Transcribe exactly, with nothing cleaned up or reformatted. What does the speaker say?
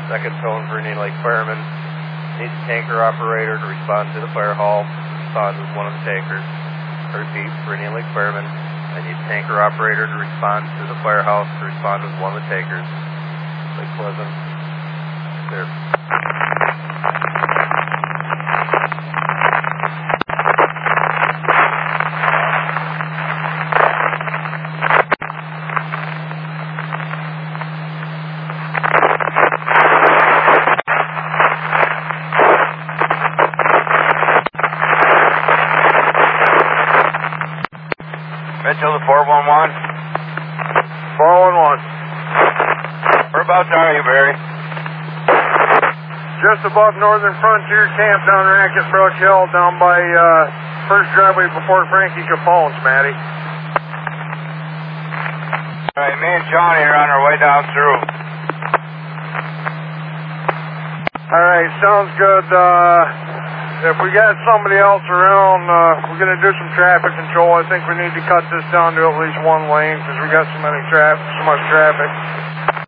Second tone for Indian Lake Firemen. Needs a tanker operator to respond to the fire hall. Respond with one of the tankers. I repeat, for Indian Lake Firemen. I need a tanker operator to respond to the firehouse to respond with one of the tankers. Lake Pleasant. There. Mitchell to four one one. four one one. Whereabouts are you, Barry? Just above Northern Frontier Camp down Racket Brush Hill, down by uh, first driveway before Frankie Capone's, Matty. All right, me and Johnny are on our way down through. All right, sounds good. Uh, if we got somebody else around, uh, we're going to do some traffic control. I think we need to cut this down to at least one lane because we got so many traffic, so much traffic.